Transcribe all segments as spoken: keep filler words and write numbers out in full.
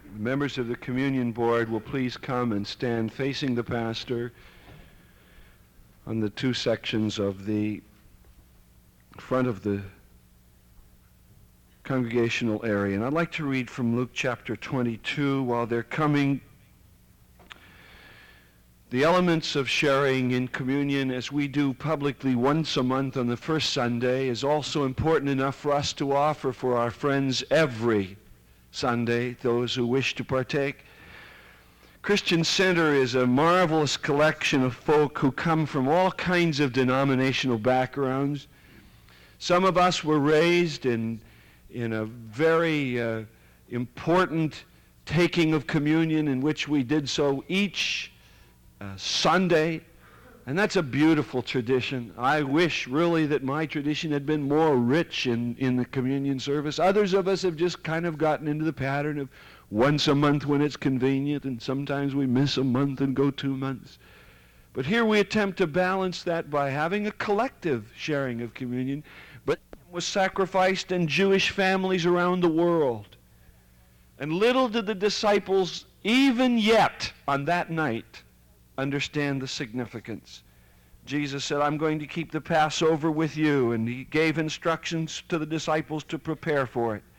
Members of the Communion Board will please come and stand facing the pastor on the two sections of the front of the congregational area. And I'd like to read from Luke chapter twenty-two while they're coming. The elements of sharing in communion, as we do publicly once a month on the first Sunday, is also important enough for us to offer for our friends every Sunday, those who wish to partake. Christian Center is a marvelous collection of folk who come from all kinds of denominational backgrounds. Some of us were raised in, in a very uh, important taking of communion in which we did so each uh, Sunday, and that's a beautiful tradition. I wish really that my tradition had been more rich in, in the communion service. Others of us have just kind of gotten into the pattern of once a month when it's convenient, and sometimes we miss a month and go two months. But here we attempt to balance that by having a collective sharing of communion, but it was sacrificed in Jewish families around the world. And little did the disciples, even yet on that night, understand the significance. Jesus said, I'm going to keep the Passover with you, and he gave instructions to the disciples to prepare for it.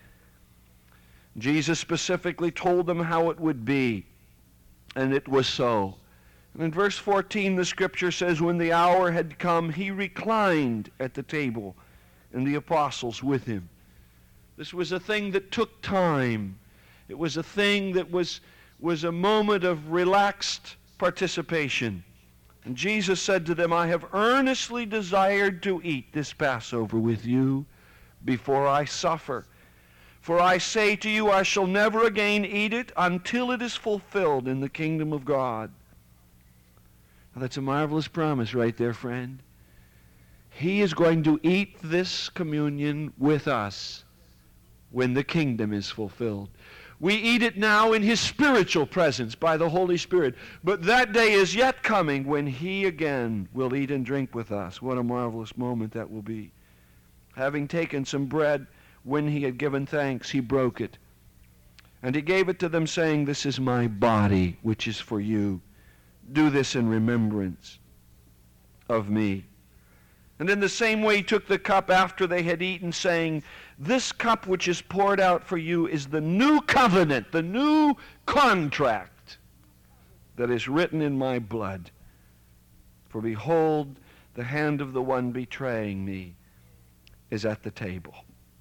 Jesus specifically told them how it would be, and it was so. And in verse fourteen, the scripture says, when the hour had come, he reclined at the table, and the apostles with him. This was a thing that took time. It was a thing that was, was a moment of relaxed participation. And Jesus said to them, I have earnestly desired to eat this Passover with you before I suffer. For I say to you, I shall never again eat it until it is fulfilled in the kingdom of God. Now, that's a marvelous promise right there, friend. He is going to eat this communion with us when the kingdom is fulfilled. We eat it now in his spiritual presence by the Holy Spirit. But that day is yet coming when he again will eat and drink with us. What a marvelous moment that will be. Having taken some bread, when he had given thanks, he broke it. And he gave it to them, saying, this is my body, which is for you. Do this in remembrance of me. And in the same way he took the cup after they had eaten, saying, this cup which is poured out for you is the new covenant, the new contract that is written in my blood. For behold, the hand of the one betraying me is at the table.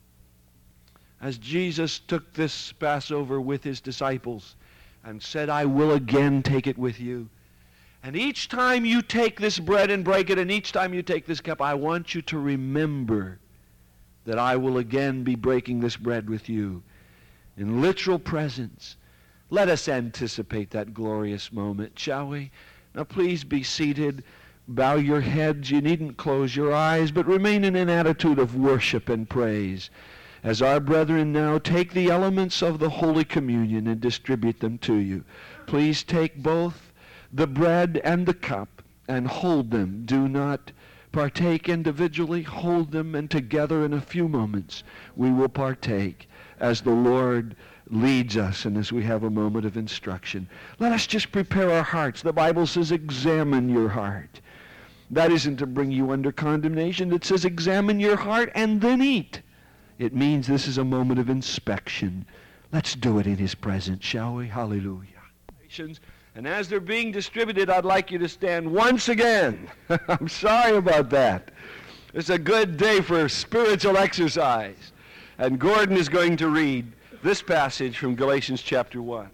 As Jesus took this Passover with his disciples and said, I will again take it with you. And each time you take this bread and break it, and each time you take this cup, I want you to remember that I will again be breaking this bread with you in literal presence. Let us anticipate that glorious moment, shall we? Now please be seated. Bow your heads. You needn't close your eyes, but remain in an attitude of worship and praise as our brethren now take the elements of the Holy Communion and distribute them to you. Please take both the bread and the cup and hold them. Do not partake individually. Hold them, and together in a few moments we will partake as the Lord leads us and as we have a moment of instruction. Let us just prepare our hearts. The Bible says, examine your heart. That isn't to bring you under condemnation. It says, examine your heart and then eat. It means this is a moment of inspection. Let's do it in his presence, shall we? Hallelujah. And as they're being distributed, I'd like you to stand once again. I'm sorry about that. It's a good day for spiritual exercise. And Gordon is going to read this passage from Galatians chapter one.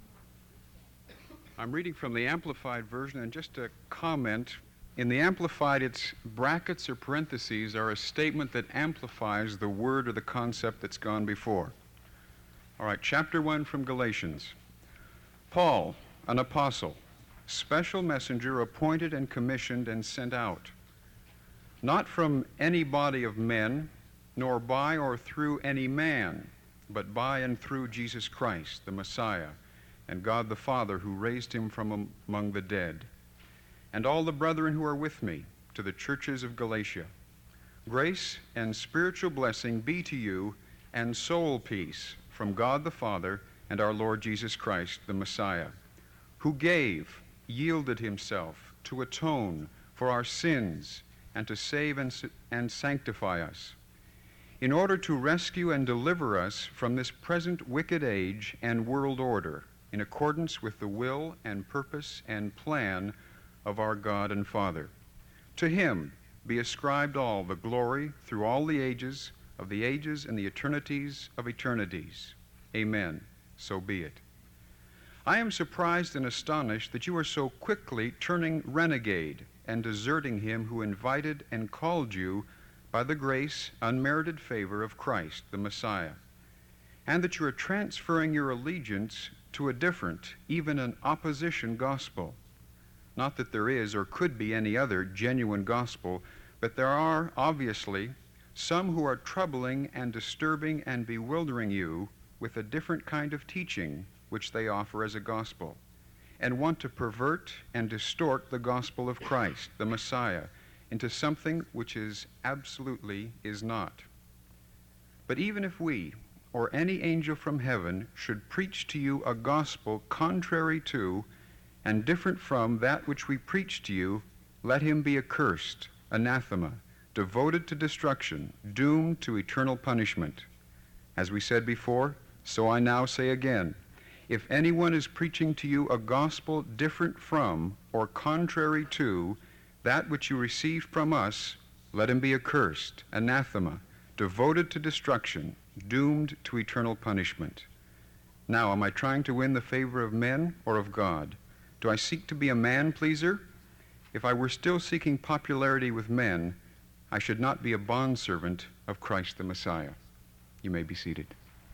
I'm reading from the Amplified Version, and just a comment. In the Amplified, its brackets or parentheses are a statement that amplifies the word or the concept that's gone before. All right, chapter one from Galatians. Paul, an apostle, special messenger, appointed and commissioned and sent out, not from any body of men, nor by or through any man, but by and through Jesus Christ, the Messiah, and God the Father, who raised him from among the dead, and all the brethren who are with me, to the churches of Galatia. Grace and spiritual blessing be to you, and soul peace from God the Father and our Lord Jesus Christ, the Messiah, who gave, yielded himself to atone for our sins and to save and, and sanctify us, in order to rescue and deliver us from this present wicked age and world order, in accordance with the will and purpose and plan of our God and Father. To him be ascribed all the glory through all the ages of the ages and the eternities of eternities. Amen. So be it. I am surprised and astonished that you are so quickly turning renegade and deserting him who invited and called you by the grace, unmerited favor of Christ, the Messiah, and that you are transferring your allegiance to a different, even an opposition gospel. Not that there is or could be any other genuine gospel, but there are, obviously, some who are troubling and disturbing and bewildering you with a different kind of teaching which they offer as a gospel, and want to pervert and distort the gospel of Christ, the Messiah, into something which is absolutely is not. But even if we, or any angel from heaven, should preach to you a gospel contrary to and different from that which we preach to you, let him be accursed, anathema, devoted to destruction, doomed to eternal punishment. As we said before, so I now say again, if anyone is preaching to you a gospel different from or contrary to that which you received from us, let him be accursed, anathema, devoted to destruction, doomed to eternal punishment. Now, am I trying to win the favor of men or of God? Do I seek to be a man-pleaser? If I were still seeking popularity with men, I should not be a bondservant of Christ the Messiah. You may be seated.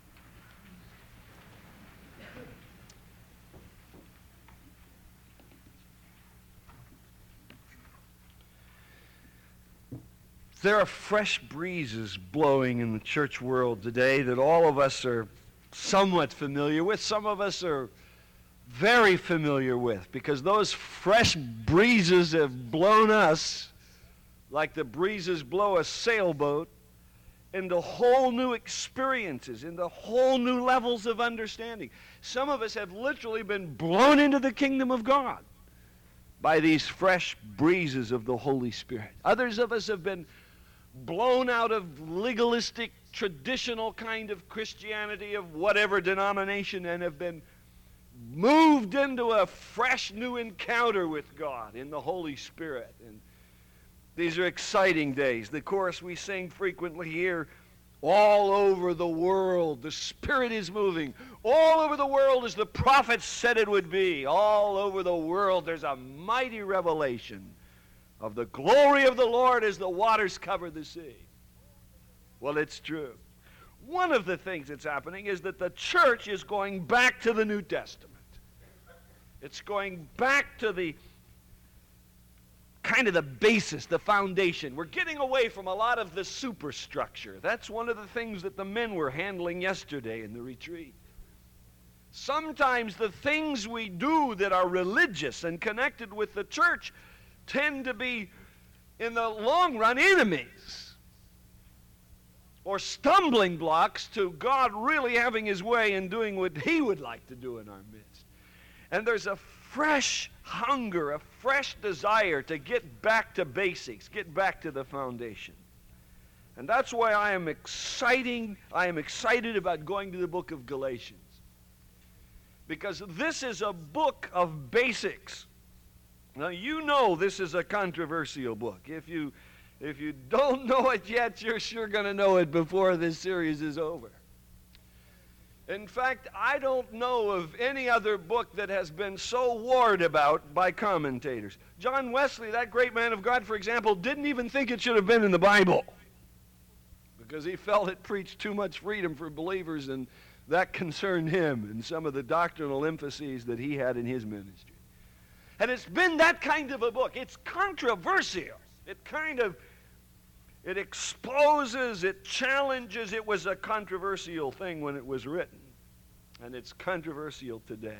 There are fresh breezes blowing in the church world today that all of us are somewhat familiar with. Some of us are very familiar with, because those fresh breezes have blown us like the breezes blow a sailboat into whole new experiences, into whole new levels of understanding. Some of us have literally been blown into the kingdom of God by these fresh breezes of the Holy Spirit. Others of us have been blown out of legalistic, traditional kind of Christianity of whatever denomination and have been moved into a fresh new encounter with God in the Holy Spirit. And these are exciting days. The chorus we sing frequently here, all over the world, the Spirit is moving. All over the world as the prophets said it would be. All over the world there's a mighty revelation of the glory of the Lord as the waters cover the sea. Well, it's true. One of the things that's happening is that the church is going back to the New Testament. It's going back to the kind of the basis, the foundation. We're getting away from a lot of the superstructure. That's one of the things that the men were handling yesterday in the retreat. Sometimes the things we do that are religious and connected with the church tend to be, in the long run, enemies or stumbling blocks to God really having his way and doing what he would like to do in our midst. And there's a fresh hunger, a fresh desire to get back to basics, get back to the foundation. And that's why I am exciting, I am excited about going to the book of Galatians. Because this is a book of basics. Now, you know this is a controversial book. If you, if you don't know it yet, you're sure going to know it before this series is over. In fact, I don't know of any other book that has been so warred about by commentators. John Wesley, that great man of God, for example, didn't even think it should have been in the Bible because he felt it preached too much freedom for believers, and that concerned him and some of the doctrinal emphases that he had in his ministry. And it's been that kind of a book. It's controversial. It kind of, it exposes, it challenges. It was a controversial thing when it was written. And it's controversial today.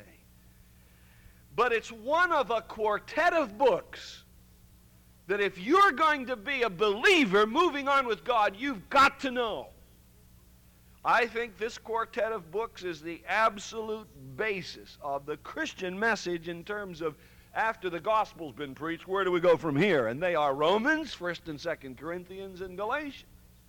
But it's one of a quartet of books that if you're going to be a believer moving on with God, you've got to know. I think this quartet of books is the absolute basis of the Christian message in terms of after the gospel's been preached, where do we go from here? And they are Romans, First and Second Corinthians, and Galatians.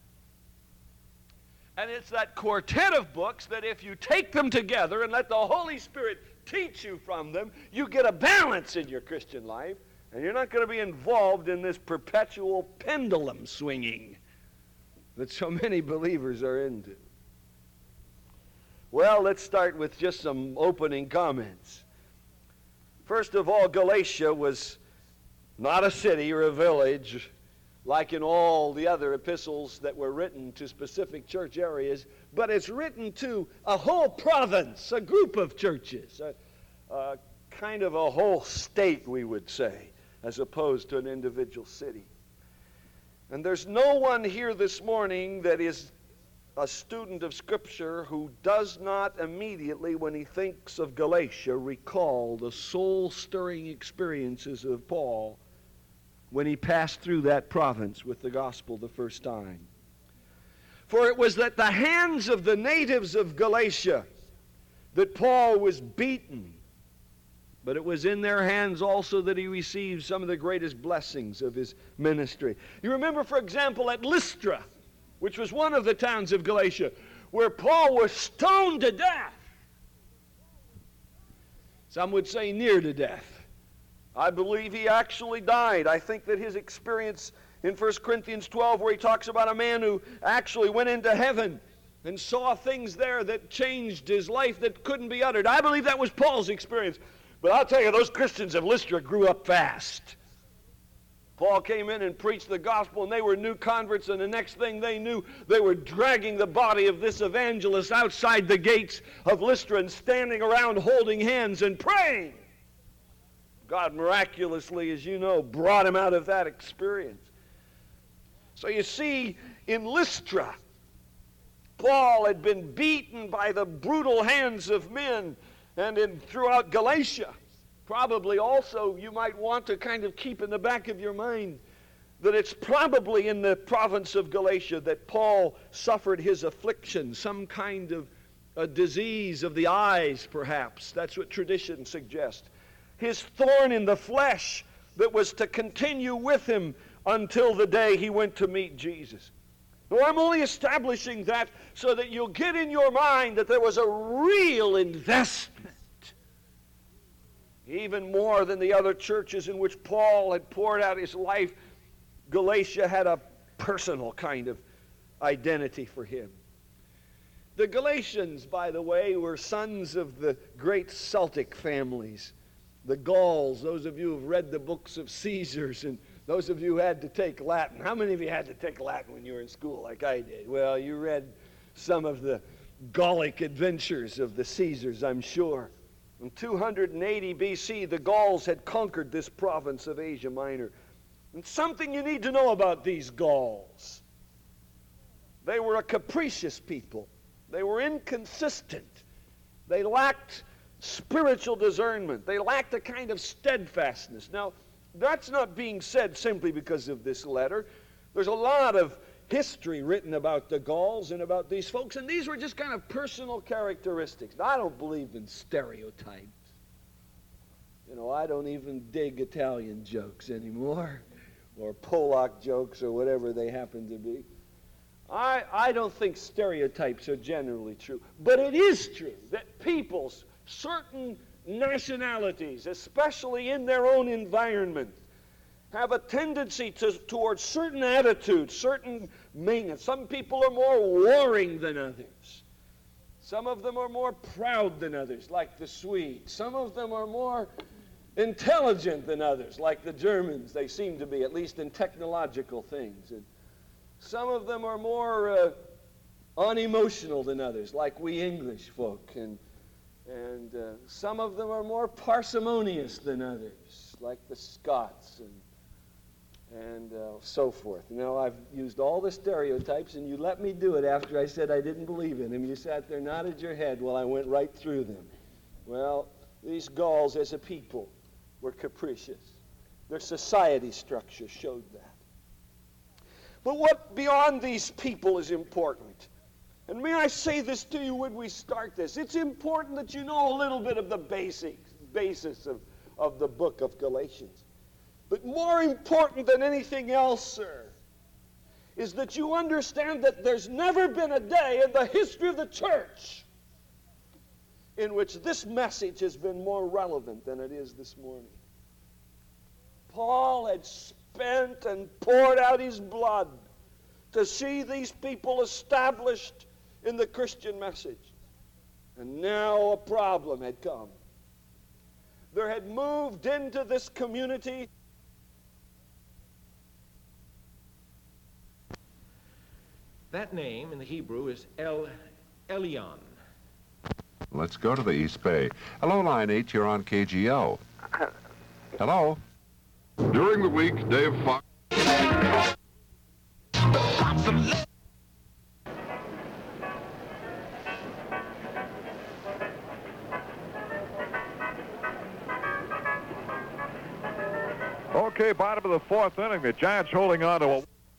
And it's that quartet of books that if you take them together and let the Holy Spirit teach you from them, you get a balance in your Christian life, and you're not going to be involved in this perpetual pendulum swinging that so many believers are into. Well, let's start with just some opening comments. First of all, Galatia was not a city or a village like in all the other epistles that were written to specific church areas, but it's written to a whole province, a group of churches, a, a kind of a whole state, we would say, as opposed to an individual city. And there's no one here this morning that is a student of Scripture who does not immediately, when he thinks of Galatia, recall the soul-stirring experiences of Paul when he passed through that province with the gospel the first time. For it was at the hands of the natives of Galatia that Paul was beaten, but it was in their hands also that he received some of the greatest blessings of his ministry. You remember, for example, at Lystra, which was one of the towns of Galatia, where Paul was stoned to death. Some would say near to death. I believe he actually died. I think that his experience in First Corinthians twelve, where he talks about a man who actually went into heaven and saw things there that changed his life that couldn't be uttered. I believe that was Paul's experience. But I'll tell you, those Christians of Lystra grew up fast. Paul came in and preached the gospel, and they were new converts, and the next thing they knew, they were dragging the body of this evangelist outside the gates of Lystra and standing around holding hands and praying. God miraculously, as you know, brought him out of that experience. So you see, in Lystra, Paul had been beaten by the brutal hands of men, and in throughout Galatia, probably also you might want to kind of keep in the back of your mind that it's probably in the province of Galatia that Paul suffered his affliction, some kind of a disease of the eyes, perhaps. That's what tradition suggests. His thorn in the flesh that was to continue with him until the day he went to meet Jesus. Now, I'm only establishing that so that you'll get in your mind that there was a real investment, even more than the other churches in which Paul had poured out his life. Galatia had a personal kind of identity for him. The Galatians, by the way, were sons of the great Celtic families. The Gauls, those of you who have read the books of Caesars, and those of you who had to take Latin. How many of you had to take Latin when you were in school like I did? Well, you read some of the Gallic adventures of the Caesars, I'm sure. In two hundred eighty B C, the Gauls had conquered this province of Asia Minor. And something you need to know about these Gauls. They were a capricious people. They were inconsistent. They lacked spiritual discernment. They lacked a kind of steadfastness. Now, that's not being said simply because of this letter. There's a lot of history written about the Gauls and about these folks, and these were just kind of personal characteristics. Now, I don't believe in stereotypes. You know, I don't even dig Italian jokes anymore, or Polak jokes, or whatever they happen to be. I, I don't think stereotypes are generally true, but it is true that people's certain nationalities, especially in their own environment, have a tendency to, towards certain attitudes, certain maintenance. Some people are more warring than others. Some of them are more proud than others, like the Swedes. Some of them are more intelligent than others, like the Germans. They seem to be, at least in technological things. And some of them are more uh, unemotional than others, like we English folk. And And uh, some of them are more parsimonious than others, like the Scots and and uh, so forth. You know, I've used all the stereotypes, and you let me do it after I said I didn't believe in them. You sat there, nodded your head while I went right through them. Well, these Gauls as a people were capricious. Their society structure showed that. But what beyond these people is important And may I say this to you when we start this? It's important that you know a little bit of the basics, basis of, of the book of Galatians. But more important than anything else, sir, is that you understand that there's never been a day in the history of the church in which this message has been more relevant than it is this morning. Paul had spent and poured out his blood to see these people established in the Christian message. And now a problem had come. There had moved into this community that name in the Hebrew is El Elyon. Let's go to the East Bay. Hello, Line eight, you're on K G O. Hello? During the week, Dave Fox. Okay, bottom of the fourth inning, the Giants holding on to a...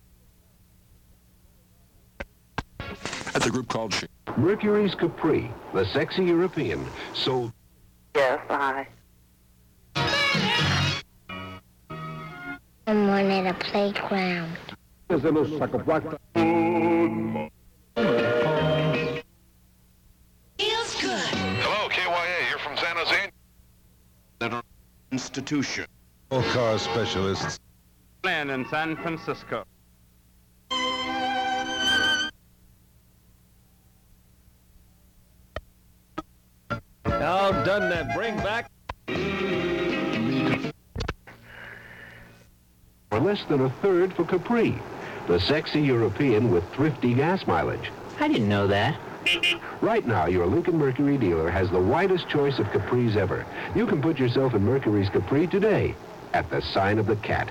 That's a group called... Mercury's Capri, the sexy European, sold... Yes, I. Someone at a playground. Feels good. Hello, K Y A. You're from San Jose? Institution. All car specialists. Land in San Francisco. Now done that. Bring back. For less than a third for Capri, the sexy European with thrifty gas mileage. I didn't know that. Right now, your Lincoln Mercury dealer has the widest choice of Capris ever. You can put yourself in Mercury's Capri today at the sign of the cat.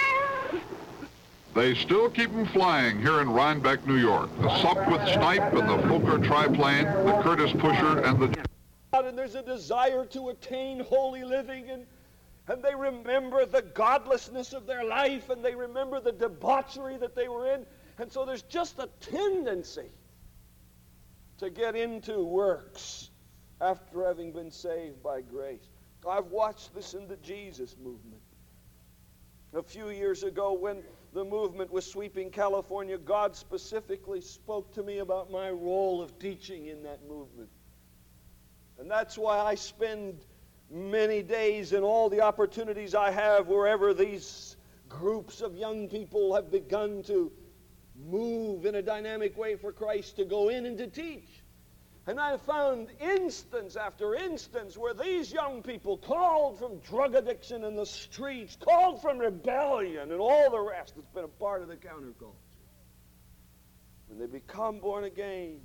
They still keep them flying here in Rhinebeck, New York. The Sopwith Snipe and the Fokker triplane, the Curtis Pusher, and the... And there's a desire to attain holy living, and, and they remember the godlessness of their life, and they remember the debauchery that they were in, and so there's just a tendency to get into works after having been saved by grace. I've watched this in the Jesus movement. A few years ago, when the movement was sweeping California, God specifically spoke to me about my role of teaching in that movement. And that's why I spend many days in all the opportunities I have wherever these groups of young people have begun to move in a dynamic way for Christ, to go in and to teach. And I found instance after instance where these young people, called from drug addiction in the streets, called from rebellion and all the rest that's been a part of the counterculture, when they become born again,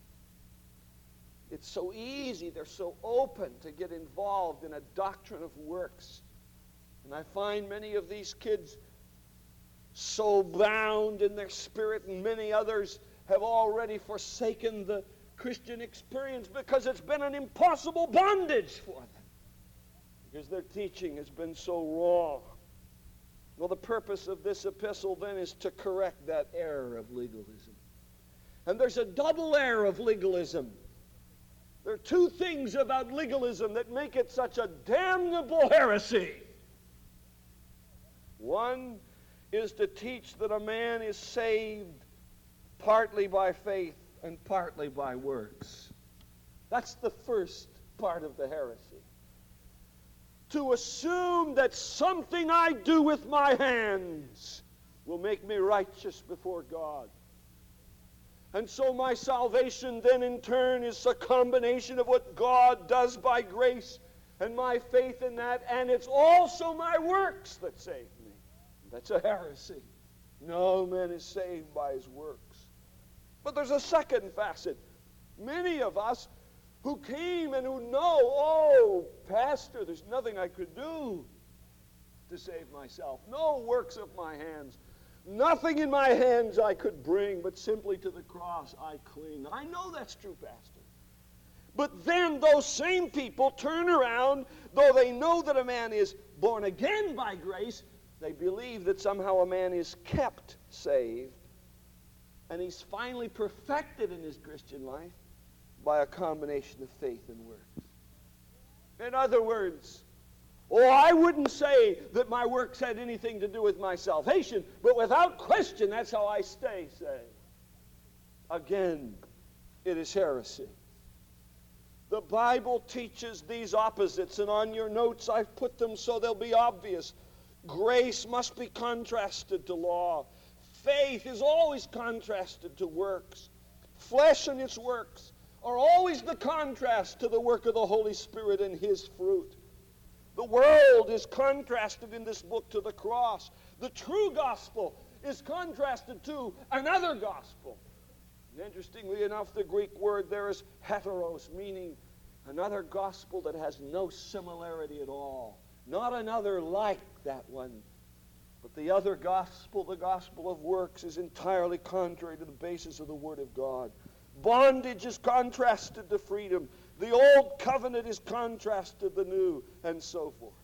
it's so easy, they're so open to get involved in a doctrine of works. And I find many of these kids so bound in their spirit, and many others have already forsaken the Christian experience because it's been an impossible bondage for them, because their teaching has been so wrong. Well, the purpose of this epistle then is to correct that error of legalism. And there's a double error of legalism. There are two things about legalism that make it such a damnable heresy. One is to teach that a man is saved partly by faith and partly by works. That's the first part of the heresy. To assume that something I do with my hands will make me righteous before God. And so my salvation then in turn is a combination of what God does by grace and my faith in that, and it's also my works that save me. That's a heresy. No man is saved by his works. But there's a second facet. Many of us who came and who know, oh, Pastor, there's nothing I could do to save myself. No works of my hands. Nothing in my hands I could bring, but simply to the cross I cling. I know that's true, Pastor. But then those same people turn around, though they know that a man is born again by grace, they believe that somehow a man is kept saved. And he's finally perfected in his Christian life by a combination of faith and works. In other words, oh, I wouldn't say that my works had anything to do with my salvation, but without question, that's how I stay saved. Again, it is heresy. The Bible teaches these opposites, and on your notes I've put them so they'll be obvious. Grace must be contrasted to law. Faith is always contrasted to works. Flesh and its works are always the contrast to the work of the Holy Spirit and His fruit. The world is contrasted in this book to the cross. The true gospel is contrasted to another gospel. And interestingly enough, the Greek word there is heteros, meaning another gospel that has no similarity at all. Not another like that one. But the other gospel, the gospel of works, is entirely contrary to the basis of the Word of God. Bondage is contrasted to freedom. The old covenant is contrasted to the new, and so forth.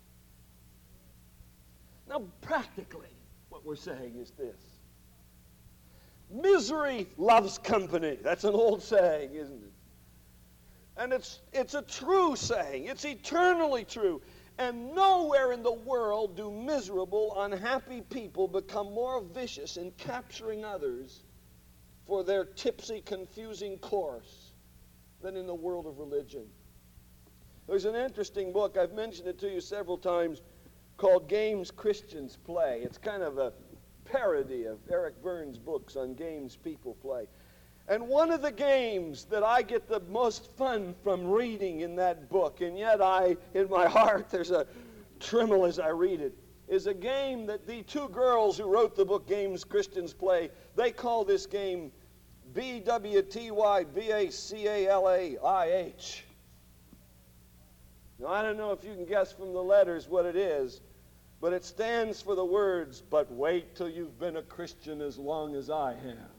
Now, practically, what we're saying is this. Misery loves company. That's an old saying, isn't it? And it's, it's a true saying. It's eternally true. And nowhere in the world do miserable, unhappy people become more vicious in capturing others for their tipsy, confusing course than in the world of religion. There's an interesting book, I've mentioned it to you several times, called Games Christians Play. It's kind of a parody of Eric Burns' books on games people play. And one of the games that I get the most fun from reading in that book, and yet I, in my heart, there's a tremble as I read it, is a game that the two girls who wrote the book Games Christians Play, they call this game B W T Y B A C A L A I H. Now, I don't know if you can guess from the letters what it is, but it stands for the words, but wait till you've been a Christian as long as I have.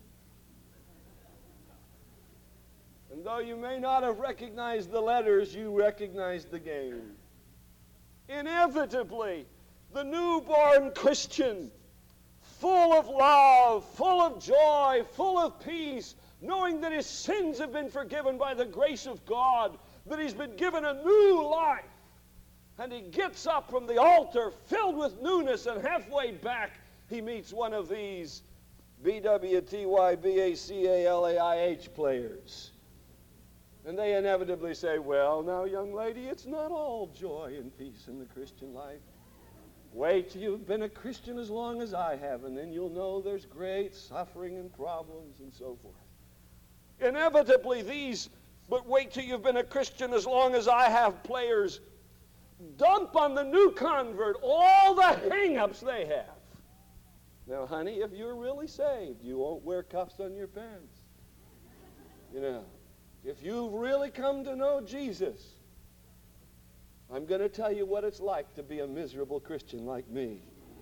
And though you may not have recognized the letters, you recognize the game. Inevitably, the newborn Christian, full of love, full of joy, full of peace, knowing that his sins have been forgiven by the grace of God, that he's been given a new life, and he gets up from the altar filled with newness, and halfway back he meets one of these B W T Y B A C A L A I H players. And they inevitably say, well, now, young lady, it's not all joy and peace in the Christian life. Wait till you've been a Christian as long as I have, and then you'll know there's great suffering and problems and so forth. Inevitably, these, but wait till you've been a Christian as long as I have players, dump on the new convert all the hang-ups they have. Now, honey, if you're really saved, you won't wear cuffs on your pants. You know. If you've really come to know Jesus, I'm going to tell you what it's like to be a miserable Christian like me.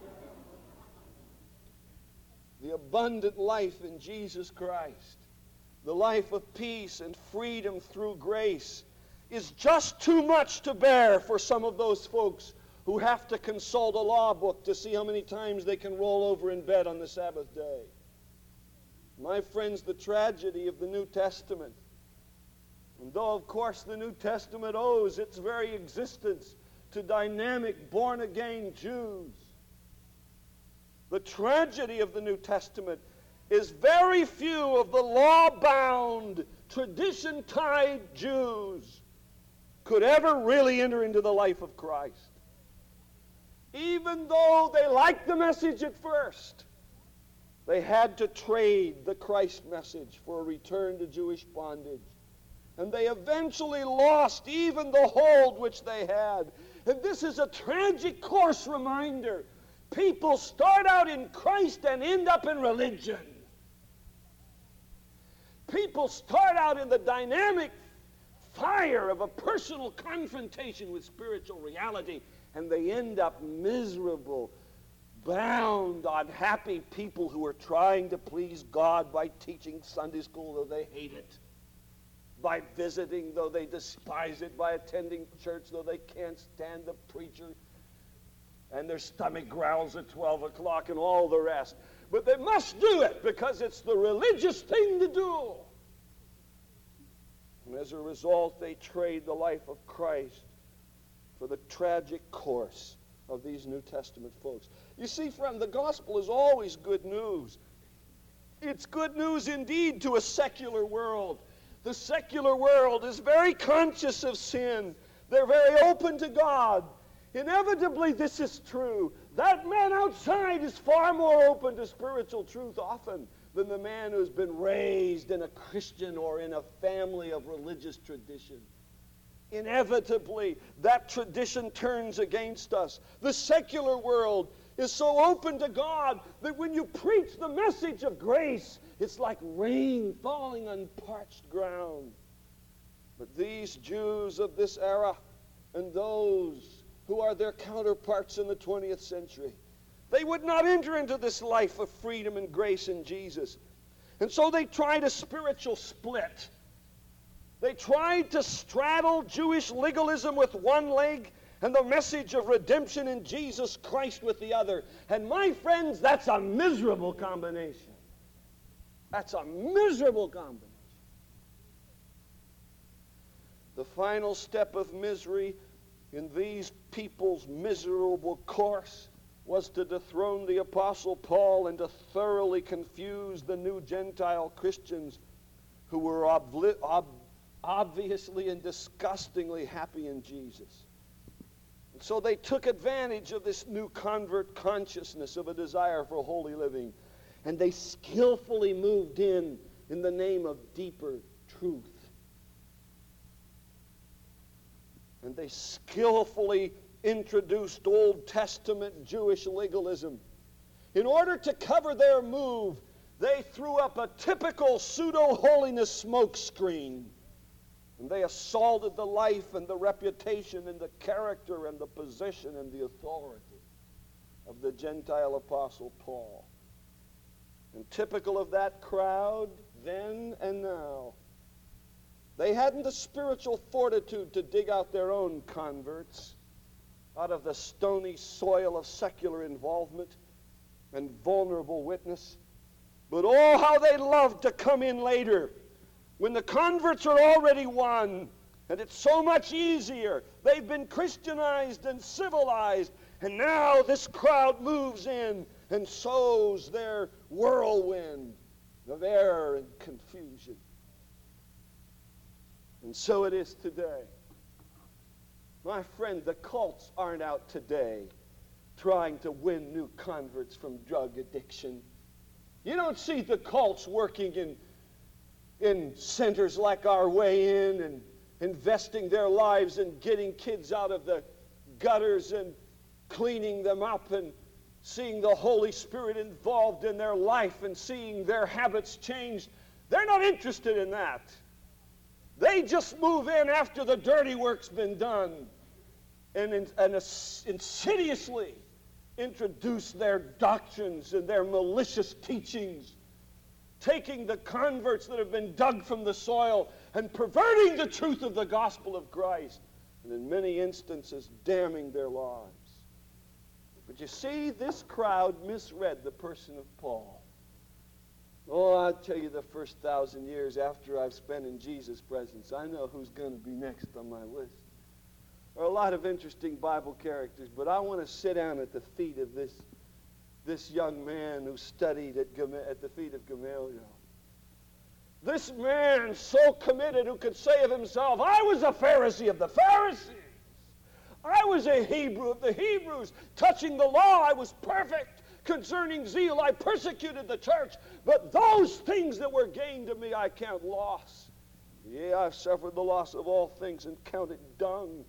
The abundant life in Jesus Christ, the life of peace and freedom through grace, is just too much to bear for some of those folks who have to consult a law book to see how many times they can roll over in bed on the Sabbath day. My friends, the tragedy of the New Testament, and though, of course, the New Testament owes its very existence to dynamic, born-again Jews, the tragedy of the New Testament is very few of the law-bound, tradition-tied Jews could ever really enter into the life of Christ. Even though they liked the message at first, they had to trade the Christ message for a return to Jewish bondage. And they eventually lost even the hold which they had. And this is a tragic, coarse reminder. People start out in Christ and end up in religion. People start out in the dynamic fire of a personal confrontation with spiritual reality, and they end up miserable, bound, unhappy people who are trying to please God by teaching Sunday school, though they hate it, by visiting, though they despise it, by attending church, though they can't stand the preacher, and their stomach growls at twelve o'clock, and all the rest. but they must do it because it's the religious thing to do. And as a result, they trade the life of Christ for the tragic course of these New Testament folks. You see, friend, the gospel is always good news. It's good news indeed to a secular world. The secular world is very conscious of sin. They're very open to God. Inevitably, this is true. That man outside is far more open to spiritual truth often than the man who's been raised in a Christian or in a family of religious tradition. Inevitably, that tradition turns against us. The secular world is so open to God that when you preach the message of grace, it's like rain falling on parched ground. But these Jews of this era and those who are their counterparts in the twentieth century, they would not enter into this life of freedom and grace in Jesus. And so they tried a spiritual split. They tried to straddle Jewish legalism with one leg and the message of redemption in Jesus Christ with the other. And my friends, that's a miserable combination. That's a miserable combination. The final step of misery in these people's miserable course was to dethrone the Apostle Paul and to thoroughly confuse the new Gentile Christians who were obli- ob- obviously and disgustingly happy in Jesus. And so they took advantage of this new convert consciousness of a desire for holy living, and they skillfully moved in in the name of deeper truth. And they skillfully introduced Old Testament Jewish legalism. In order to cover their move, they threw up a typical pseudo-holiness smokescreen. And they assaulted the life and the reputation and the character and the position and the authority of the Gentile Apostle Paul. And typical of that crowd then and now, they hadn't the spiritual fortitude to dig out their own converts out of the stony soil of secular involvement and vulnerable witness. But oh, how they loved to come in later when the converts are already won, and it's so much easier. They've been Christianized and civilized, and now this crowd moves in and sows their whirlwind of error and confusion. And so it is today. My friend, the cults aren't out today trying to win new converts from drug addiction. You don't see the cults working in, in centers like Our Way In and investing their lives in getting kids out of the gutters and cleaning them up and seeing the Holy Spirit involved in their life and seeing their habits change. They're not interested in that. They just move in after the dirty work's been done and, in, and insidiously introduce their doctrines and their malicious teachings, taking the converts that have been dug from the soil and perverting the truth of the gospel of Christ, and in many instances damning their lives. But you see, this crowd misread the person of Paul. Oh, I'll tell you, the first thousand years after I've spent in Jesus' presence, I know who's going to be next on my list. There are a lot of interesting Bible characters, but I want to sit down at the feet of this, this young man who studied at, Gam- at the feet of Gamaliel. This man so committed who could say of himself, I was a Pharisee of the Pharisees. I was a Hebrew of the Hebrews. Touching the law, I was perfect. Concerning zeal, I persecuted the church, but those things that were gained to me I count loss. Yea, I've suffered the loss of all things and count it dung,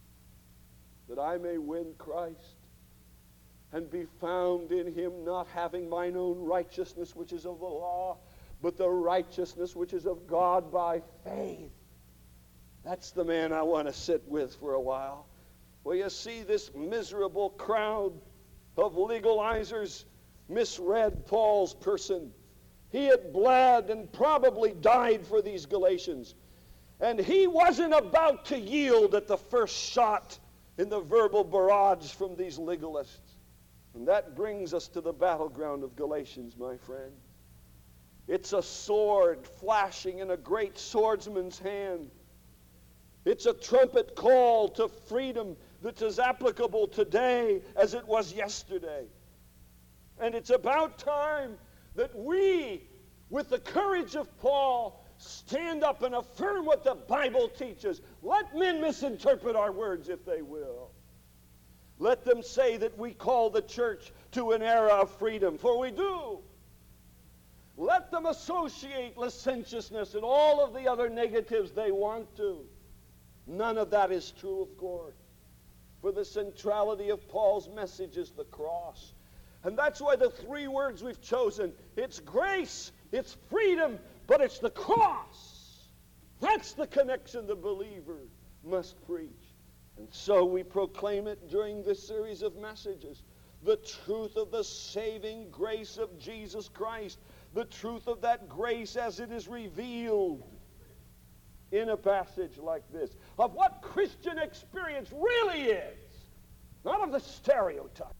that I may win Christ and be found in him, not having mine own righteousness which is of the law, but the righteousness which is of God by faith. That's the man I want to sit with for a while. Well, you see, this miserable crowd of legalizers misread Paul's person. He had bled and probably died for these Galatians. And he wasn't about to yield at the first shot in the verbal barrage from these legalists. And that brings us to the battleground of Galatians, my friend. It's a sword flashing in a great swordsman's hand. It's a trumpet call to freedom that's as applicable today as it was yesterday. And it's about time that we, with the courage of Paul, stand up and affirm what the Bible teaches. Let men misinterpret our words if they will. Let them say that we call the church to an era of freedom, for we do. Let them associate licentiousness and all of the other negatives they want to. None of that is true, of course. For the centrality of Paul's message is the cross. And that's why the three words we've chosen, it's grace, it's freedom, but it's the cross. That's the connection the believer must preach. And so we proclaim it during this series of messages. The truth of the saving grace of Jesus Christ. The truth of that grace as it is revealed in a passage like this. Of what Christian experience really is. Not of the stereotype.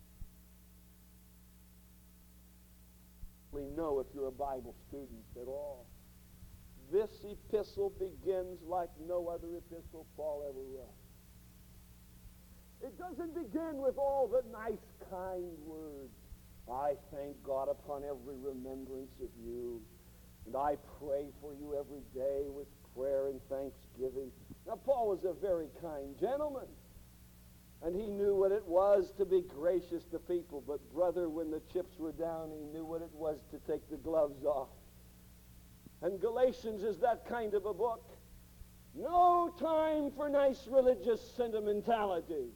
We know if you're a Bible student at all. This epistle begins like no other epistle Paul ever wrote. It doesn't begin with all the nice, kind words. I thank God upon every remembrance of you, and I pray for you every day with prayer and thanksgiving. Now, Paul was a very kind gentleman, and he knew what it was to be gracious to people. But, brother, when the chips were down, he knew what it was to take the gloves off. And Galatians is that kind of a book. No time for nice religious sentimentality.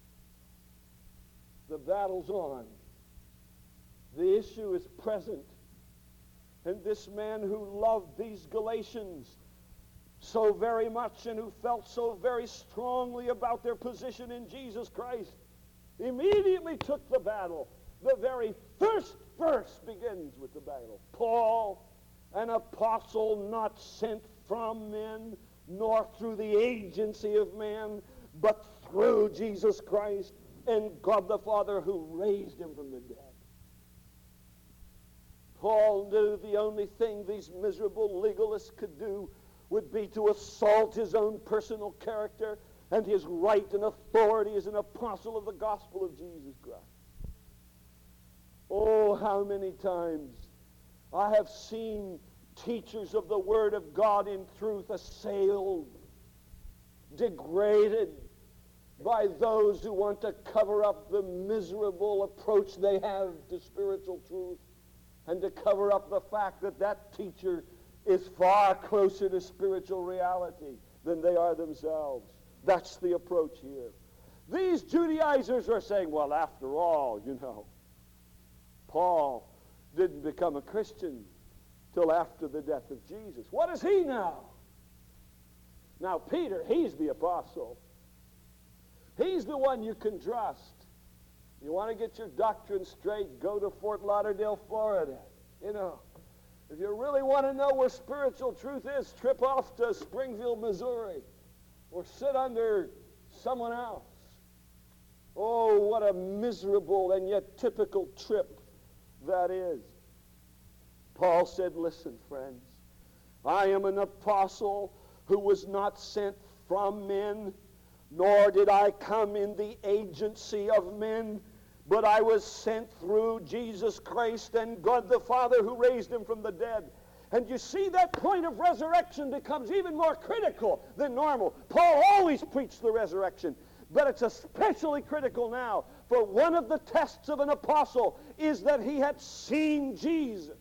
The battle's on. The issue is present. And this man who loved these Galatians so very much and who felt so very strongly about their position in Jesus Christ immediately took the battle. The very first verse begins with the battle. Paul, an apostle not sent from men, nor through the agency of man, but through Jesus Christ and God the Father who raised him from the dead. Paul knew the only thing these miserable legalists could do would be to assault his own personal character and his right and authority as an apostle of the gospel of Jesus Christ. Oh, how many times I have seen teachers of the Word of God in truth assailed, degraded by those who want to cover up the miserable approach they have to spiritual truth and to cover up the fact that that teacher is far closer to spiritual reality than they are themselves. That's the approach here. These Judaizers are saying, well, after all, you know, Paul didn't become a Christian till after the death of Jesus. What is he now? Now, Peter, he's the apostle. He's the one you can trust. You want to get your doctrine straight, go to Fort Lauderdale, Florida. You know, if you really want to know where spiritual truth is, trip off to Springfield, Missouri, or sit under someone else. Oh, what a miserable and yet typical trip that is. Paul said, listen, friends, I am an apostle who was not sent from men, nor did I come in the agency of men, but I was sent through Jesus Christ and God the Father who raised him from the dead. And you see, that point of resurrection becomes even more critical than normal. Paul always preached the resurrection, but it's especially critical now. For one of the tests of an apostle is that he had seen Jesus.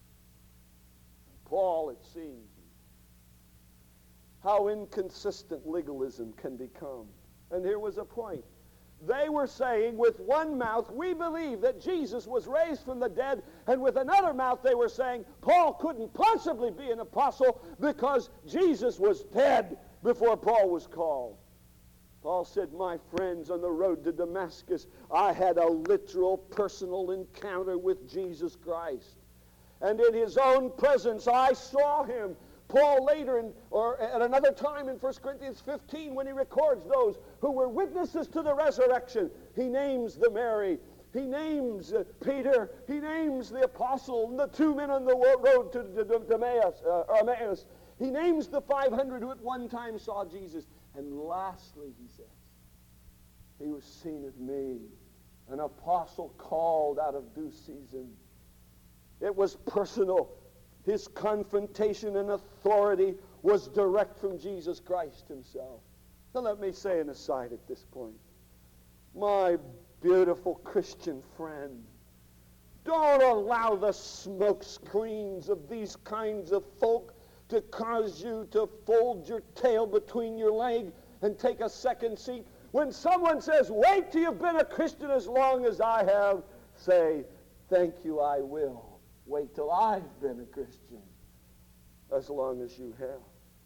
Paul had seen Jesus. How inconsistent legalism can become. And here was a point. They were saying with one mouth, we believe that Jesus was raised from the dead, and with another mouth they were saying Paul couldn't possibly be an apostle because Jesus was dead before Paul was called. Paul said, my friends, on the road to Damascus, I had a literal personal encounter with Jesus Christ. And in his own presence, I saw him. Paul later, in, or at another time in First Corinthians fifteen, when he records those who were witnesses to the resurrection, he names the Mary He names uh, Peter. He names the apostle and the two men on the road to, to, to Emmaus, uh, or Emmaus. He names the five hundred who at one time saw Jesus. And lastly, he says, he was seen of me, an apostle called out of due season. It was personal. His confrontation and authority was direct from Jesus Christ himself. Now let me say an aside at this point. My beautiful Christian friend, don't allow the smoke screens of these kinds of folk to cause you to fold your tail between your legs and take a second seat. When someone says, wait till you've been a Christian as long as I have, say, thank you, I will. Wait till I've been a Christian as long as you have.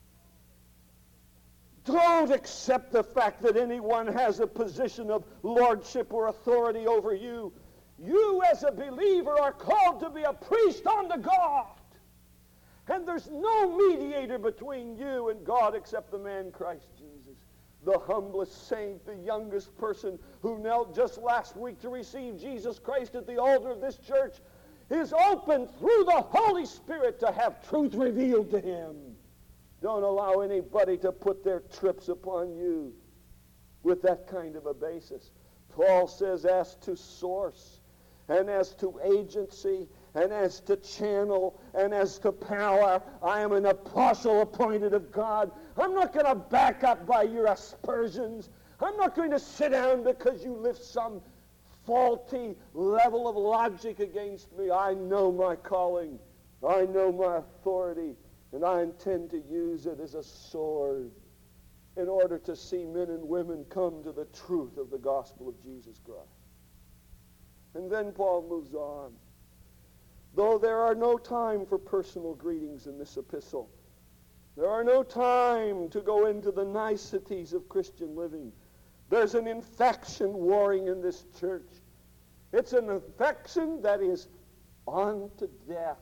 Don't accept the fact that anyone has a position of lordship or authority over you. You as a believer are called to be a priest unto God. And there's no mediator between you and God except the man Christ Jesus. The humblest saint, the youngest person who knelt just last week to receive Jesus Christ at the altar of this church is open through the Holy Spirit to have truth revealed to him. Don't allow anybody to put their trips upon you with that kind of a basis. Paul says, as to source, and as to agency, and as to channel, and as to power, I am an apostle appointed of God. I'm not going to back up by your aspersions. I'm not going to sit down because you lift some faulty level of logic against me. I know my calling. I know my authority. And I intend to use it as a sword in order to see men and women come to the truth of the gospel of Jesus Christ. And then Paul moves on. Though there are no time for personal greetings in this epistle, there are no time to go into the niceties of Christian living. There's an infection warring in this church. It's an infection that is unto death.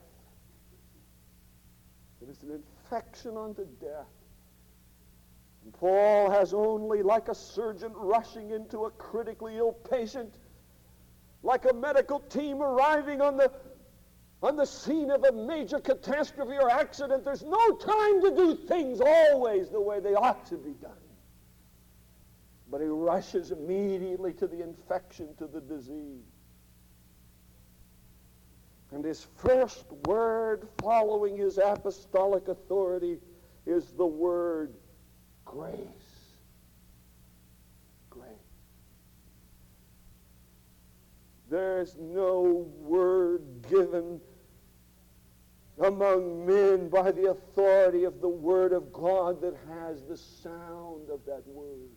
It is an infection unto death. And Paul has only, like a surgeon rushing into a critically ill patient, like a medical team arriving on the, on the scene of a major catastrophe or accident, there's no time to do things always the way they ought to be done. But he rushes immediately to the infection, to the disease. And his first word following his apostolic authority is the word grace. Grace. There's no word given among men by the authority of the Word of God that has the sound of that word.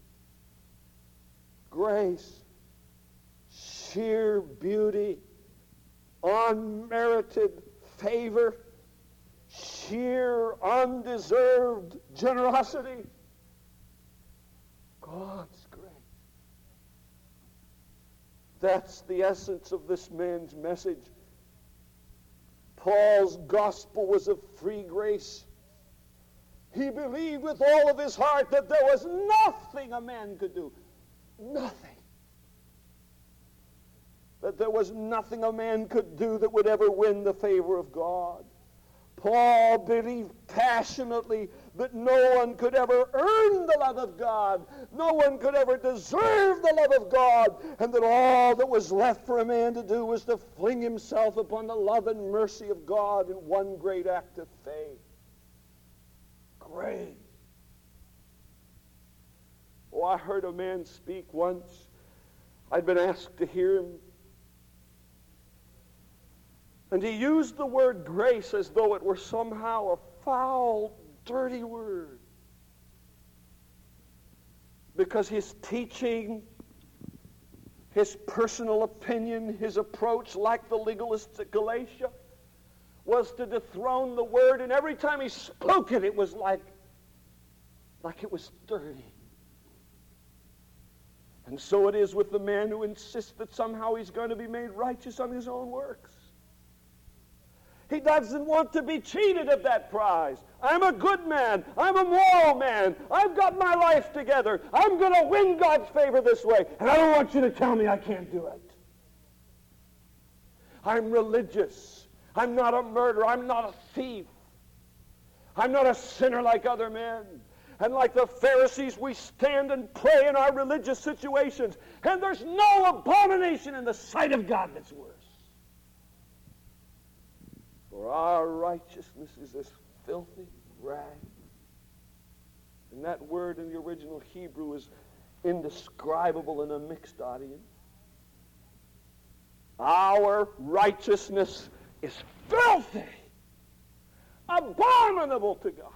Grace, sheer beauty, unmerited favor, sheer undeserved generosity. God's grace. That's the essence of this man's message. Paul's gospel was of free grace. He believed with all of his heart that there was nothing a man could do. Nothing. That there was nothing a man could do that would ever win the favor of God. Paul believed passionately that no one could ever earn the love of God. No one could ever deserve the love of God. And that all that was left for a man to do was to fling himself upon the love and mercy of God in one great act of faith. Grace. Oh, I heard a man speak once. I'd been asked to hear him. And he used the word grace as though it were somehow a foul, dirty word. Because his teaching, his personal opinion, his approach, like the legalists at Galatia, was to dethrone the word, and every time he spoke it, it was like, like it was dirty. And so it is with the man who insists that somehow he's going to be made righteous on his own works. He doesn't want to be cheated of that prize. I'm a good man. I'm a moral man. I've got my life together. I'm going to win God's favor this way. And I don't want you to tell me I can't do it. I'm religious. I'm not a murderer. I'm not a thief. I'm not a sinner like other men. And like the Pharisees, we stand and pray in our religious situations. And there's no abomination in the sight of God that's worse. For our righteousness is as filthy rag. And that word in the original Hebrew is indescribable in a mixed audience. Our righteousness is filthy, abominable to God.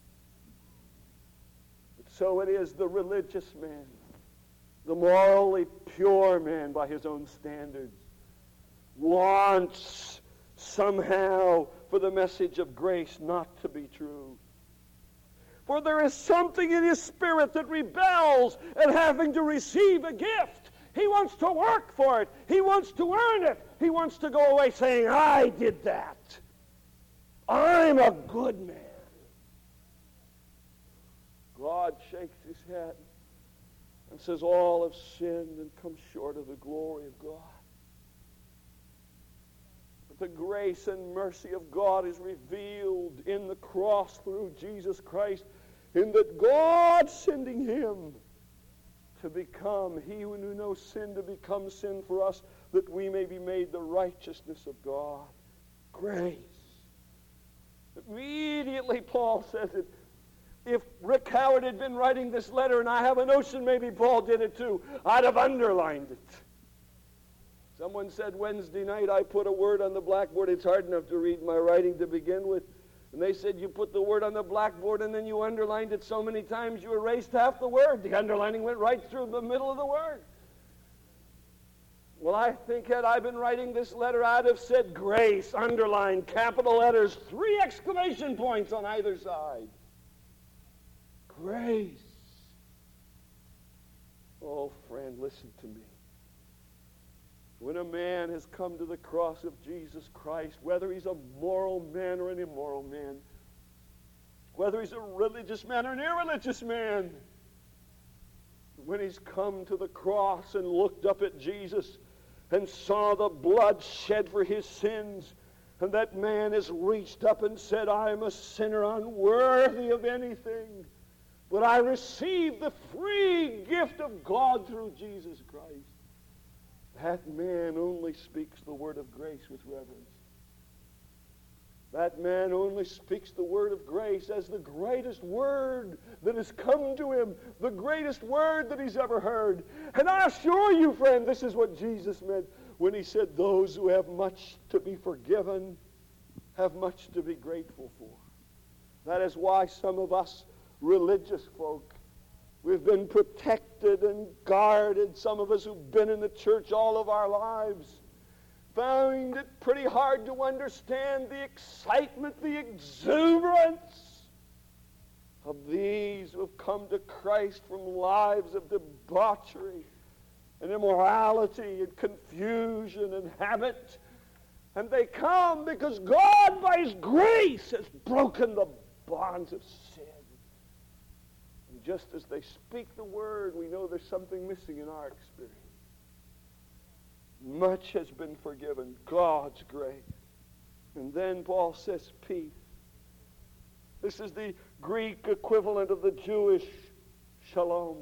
But so it is the religious man, the morally pure man by his own standards, wants somehow for the message of grace not to be true. For there is something in his spirit that rebels at having to receive a gift. He wants to work for it. He wants to earn it. He wants to go away saying, I did that. I'm a good man. God shakes his head and says, all have sinned and come short of the glory of God. But the grace and mercy of God is revealed in the cross through Jesus Christ, in that God sending him to become, he who knew no sin, to become sin for us, that we may be made the righteousness of God. Grace. Immediately Paul says it. If Rick Howard had been writing this letter, and I have a notion maybe Paul did it too, I'd have underlined it. Someone said Wednesday night I put a word on the blackboard. It's hard enough to read my writing to begin with. And they said you put the word on the blackboard and then you underlined it so many times you erased half the word. The underlining went right through the middle of the word. Well, I think had I been writing this letter, I'd have said grace, underlined, capital letters, three exclamation points on either side. Grace. Oh, friend, listen to me. When a man has come to the cross of Jesus Christ, whether he's a moral man or an immoral man, whether he's a religious man or an irreligious man, when he's come to the cross and looked up at Jesus and saw the blood shed for his sins, and that man has reached up and said, I am a sinner unworthy of anything, but I receive the free gift of God through Jesus Christ. That man only speaks the word of grace with reverence. That man only speaks the word of grace as the greatest word that has come to him, the greatest word that he's ever heard. And I assure you, friend, this is what Jesus meant when he said, those who have much to be forgiven have much to be grateful for. That is why some of us religious folk, we've been protected and guarded. Some of us who've been in the church all of our lives found it pretty hard to understand the excitement, the exuberance of these who have come to Christ from lives of debauchery and immorality and confusion and habit. And they come because God, by his grace, has broken the bonds of sin. Just as they speak the word, we know there's something missing in our experience. Much has been forgiven. God's grace. And then Paul says peace. This is the Greek equivalent of the Jewish shalom.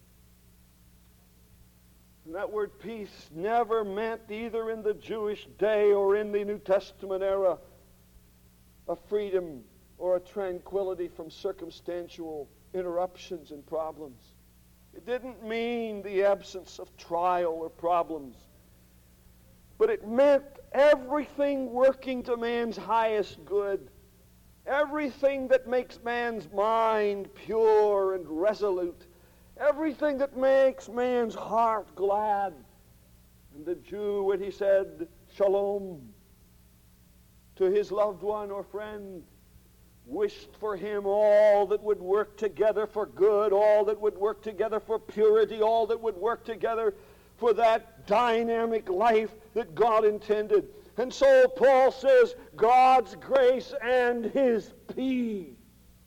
And that word peace never meant, either in the Jewish day or in the New Testament era, a freedom or a tranquility from circumstantial interruptions and problems. It didn't mean the absence of trial or problems, but it meant everything working to man's highest good, everything that makes man's mind pure and resolute, everything that makes man's heart glad. And the Jew, when he said shalom to his loved one or friend, wished for him all that would work together for good, all that would work together for purity, all that would work together for that dynamic life that God intended. And so Paul says, God's grace and his peace,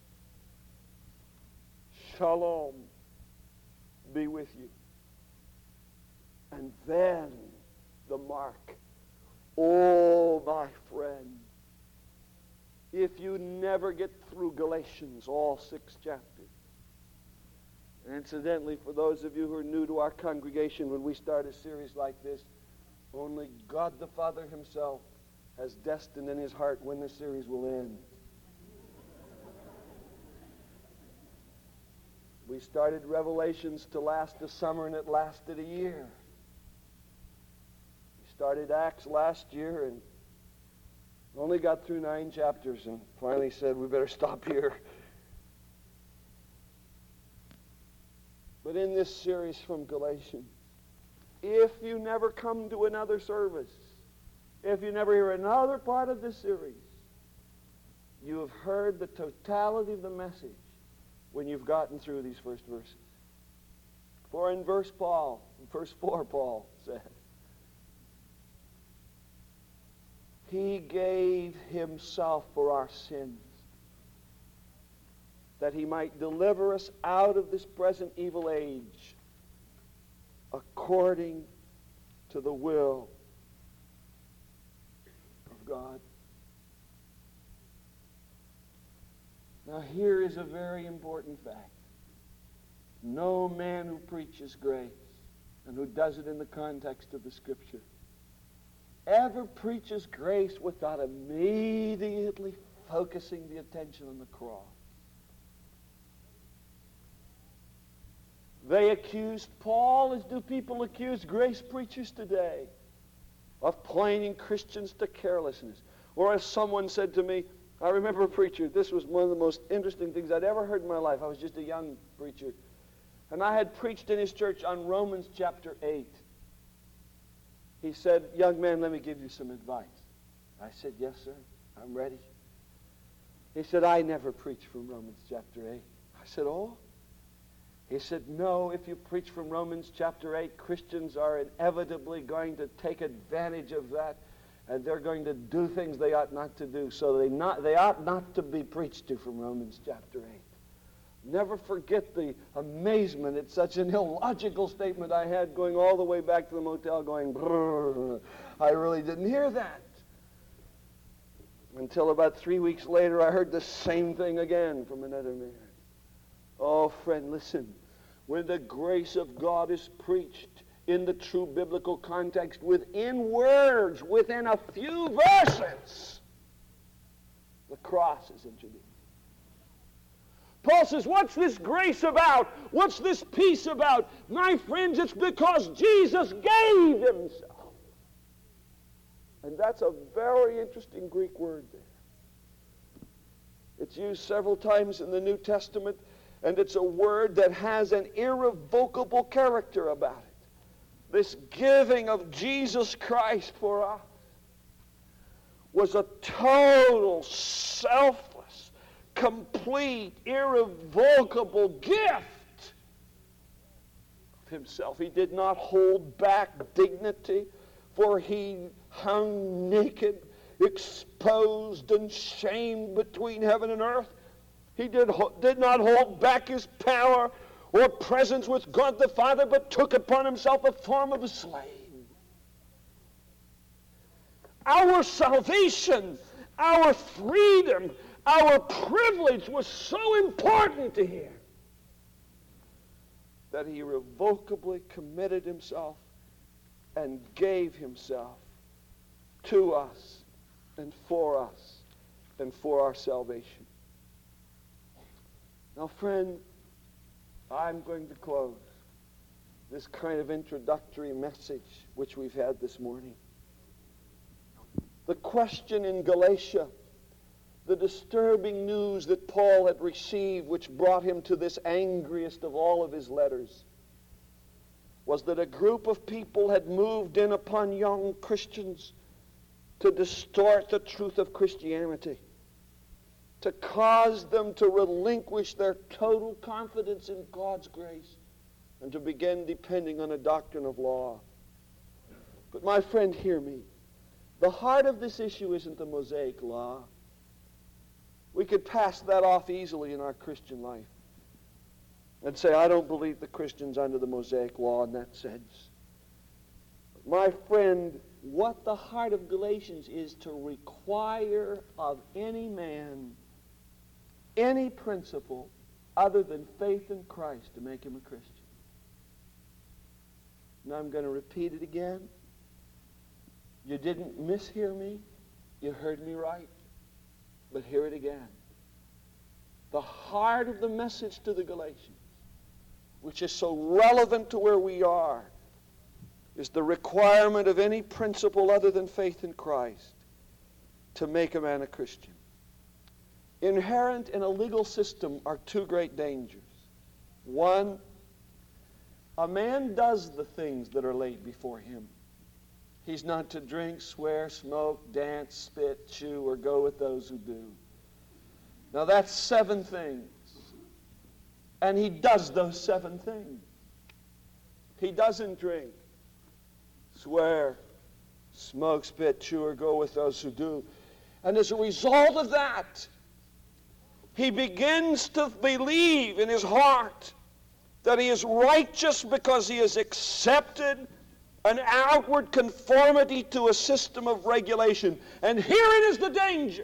shalom, be with you. And then the mark, Oh, my friend, if you never get through Galatians, all six chapters, and incidentally, for those of you who are new to our congregation, when we start a series like this, only God the Father himself has destined in his heart when the series will end. We started Revelations to last a summer, and it lasted a year. We started Acts last year and only got through nine chapters and finally said we better stop here. But in this series from Galatians, if you never come to another service, if you never hear another part of this series, you have heard the totality of the message when you've gotten through these first verses. For in verse Paul, in verse four, Paul says, He gave himself for our sins, that he might deliver us out of this present evil age, according to the will of God. Now here is a very important fact. No man who preaches grace, and who does it in the context of the Scripture, ever preaches grace without immediately focusing the attention on the cross. They accused Paul, as do people accuse grace preachers today, of plaining Christians to carelessness. Or as someone said to me, I remember a preacher, this was one of the most interesting things I'd ever heard in my life. I was just a young preacher. And I had preached in his church on Romans chapter eight. He said, young man, let me give you some advice. I said, yes, sir, I'm ready. He said, I never preach from Romans chapter eight. I said, oh? He said, no, if you preach from Romans chapter eight, Christians are inevitably going to take advantage of that, and they're going to do things they ought not to do. So they not they ought not to be preached to from Romans chapter eight. Never forget the amazement at such an illogical statement I had going all the way back to the motel going, brrr. I really didn't hear that. Until about three weeks later, I heard the same thing again from another man. Oh, friend, listen. When the grace of God is preached in the true biblical context, within words, within a few verses, the cross is introduced. Paul says, what's this grace about? What's this peace about? My friends, it's because Jesus gave himself. And that's a very interesting Greek word there. It's used several times in the New Testament, and it's a word that has an irrevocable character about it. This giving of Jesus Christ for us was a total, selfless, complete, irrevocable gift of himself. He did not hold back dignity, for he hung naked, exposed and shamed between heaven and earth. He did, did not hold back his power or presence with God the Father, but took upon himself a form of a slave. Our salvation, our freedom, our privilege was so important to him that he irrevocably committed himself and gave himself to us and for us and for our salvation. Now, friend, I'm going to close this kind of introductory message which we've had this morning. The question in Galatia, the disturbing news that Paul had received, which brought him to this angriest of all of his letters, was that a group of people had moved in upon young Christians to distort the truth of Christianity, to cause them to relinquish their total confidence in God's grace and to begin depending on a doctrine of law. But my friend, hear me. The heart of this issue isn't the Mosaic law. We could pass that off easily in our Christian life and say, I don't believe the Christian's under the Mosaic law in that sense. But my friend, what the heart of Galatians is to require of any man any principle other than faith in Christ to make him a Christian. Now I'm going to repeat it again. You didn't mishear me. You heard me right. But hear it again. The heart of the message to the Galatians, which is so relevant to where we are, is the requirement of any principle other than faith in Christ to make a man a Christian. Inherent in a legal system are two great dangers. One, a man does the things that are laid before him. He's not to drink, swear, smoke, dance, spit, chew, or go with those who do. Now that's seven things. And he does those seven things. He doesn't drink, swear, smoke, spit, chew, or go with those who do. And as a result of that, he begins to believe in his heart that he is righteous because he has accepted an outward conformity to a system of regulation. And herein is the danger.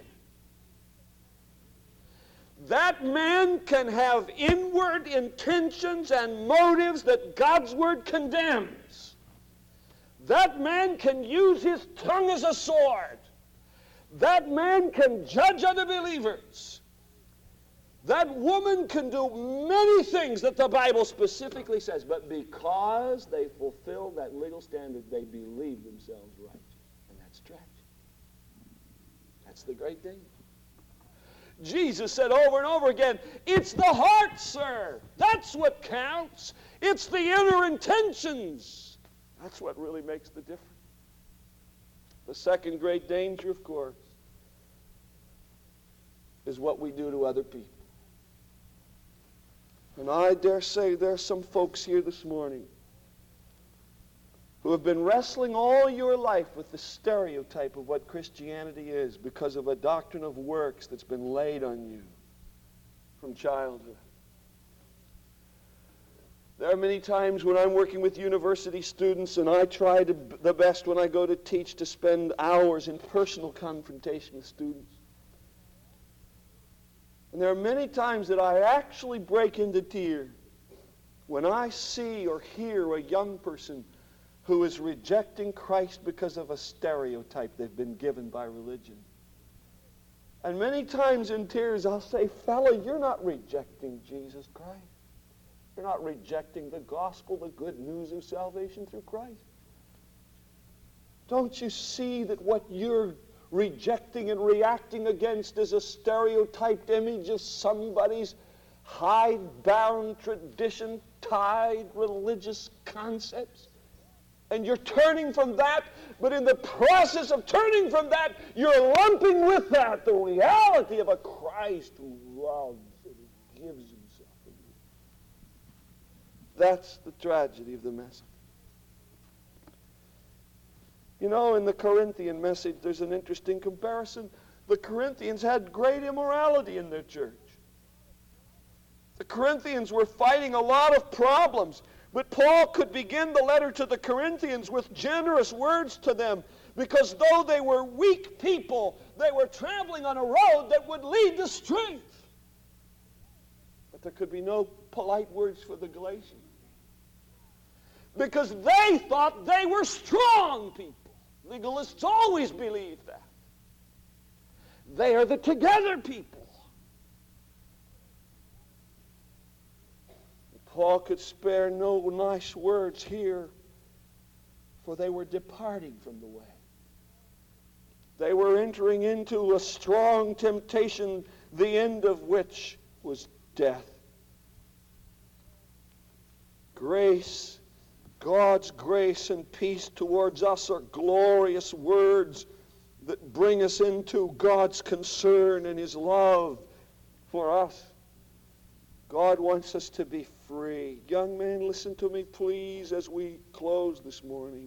That man can have inward intentions and motives that God's Word condemns. That man can use his tongue as a sword. That man can judge other believers. That woman can do many things that the Bible specifically says, but because they fulfill that legal standard, they believe themselves righteous. And that's tragic. That's the great danger. Jesus said over and over again, it's the heart, sir. That's what counts. It's the inner intentions. That's what really makes the difference. The second great danger, of course, is what we do to other people. And I dare say there are some folks here this morning who have been wrestling all your life with the stereotype of what Christianity is because of a doctrine of works that's been laid on you from childhood. There are many times when I'm working with university students, and I try to, the best when I go to teach, to spend hours in personal confrontation with students. And there are many times that I actually break into tears when I see or hear a young person who is rejecting Christ because of a stereotype they've been given by religion. And many times in tears I'll say, fella, you're not rejecting Jesus Christ. You're not rejecting the gospel, the good news of salvation through Christ. Don't you see that what you're rejecting and reacting against is a stereotyped image of somebody's hide-bound, tradition-tied religious concepts? And you're turning from that, but in the process of turning from that, you're lumping with that the reality of a Christ who loves and who gives himself for you. That's the tragedy of the message. You know, in the Corinthian message, there's an interesting comparison. The Corinthians had great immorality in their church. The Corinthians were fighting a lot of problems, but Paul could begin the letter to the Corinthians with generous words to them, because though they were weak people, they were traveling on a road that would lead to strength. But there could be no polite words for the Galatians, because they thought they were strong people. Legalists always believe that. They are the together people. Paul could spare no nice words here, for they were departing from the way. They were entering into a strong temptation, the end of which was death. Grace, God's grace and peace towards us are glorious words that bring us into God's concern and his love for us. God wants us to be free. Young man, listen to me, please, as we close this morning.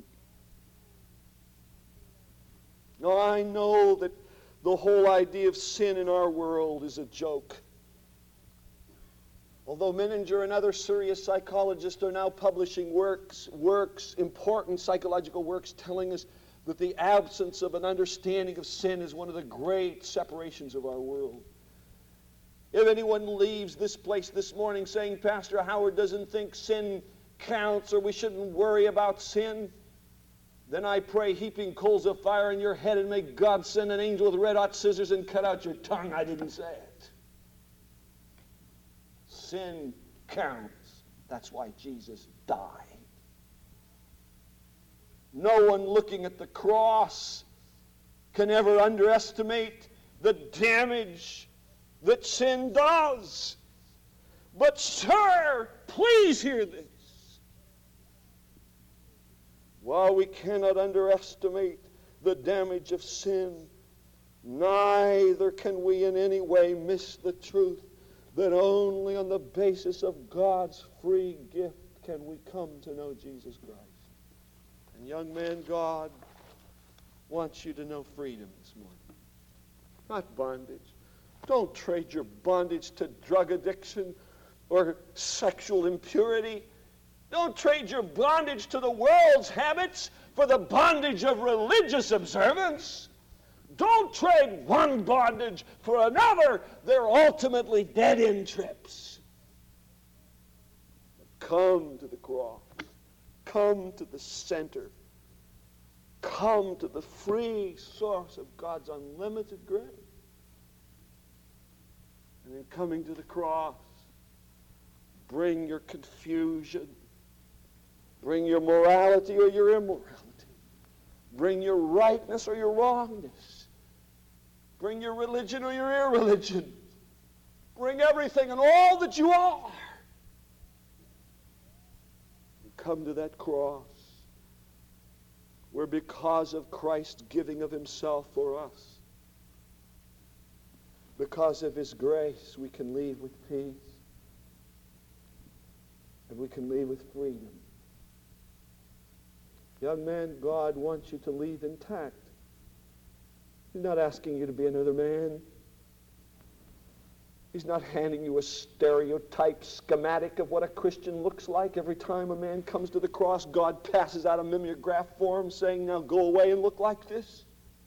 Now, I know that the whole idea of sin in our world is a joke. Although Menninger and other serious psychologists are now publishing works, works, important psychological works, telling us that the absence of an understanding of sin is one of the great separations of our world. If anyone leaves this place this morning saying, Pastor Howard doesn't think sin counts or we shouldn't worry about sin, then I pray heaping coals of fire in your head and may God send an angel with red hot scissors and cut out your tongue. I didn't say it. Sin counts. That's why Jesus died. No one looking at the cross can ever underestimate the damage that sin does. But, sir, please hear this. While we cannot underestimate the damage of sin, neither can we in any way miss the truth that only on the basis of God's free gift can we come to know Jesus Christ. And young man, God wants you to know freedom this morning, not bondage. Don't trade your bondage to drug addiction or sexual impurity. Don't trade your bondage to the world's habits for the bondage of religious observance. Don't trade one bondage for another. They're ultimately dead-end trips. Come to the cross. Come to the center. Come to the free source of God's unlimited grace. And in coming to the cross, bring your confusion. Bring your morality or your immorality. Bring your rightness or your wrongness. Bring your religion or your irreligion. Bring everything and all that you are. And come to that cross where, because of Christ's giving of himself for us, because of his grace, we can leave with peace and we can leave with freedom. Young man, God wants you to leave intact. He's not asking you to be another man. He's not handing you a stereotype schematic of what a Christian looks like. Every time a man comes to the cross, God passes out a mimeograph for him saying, now go away and look like this.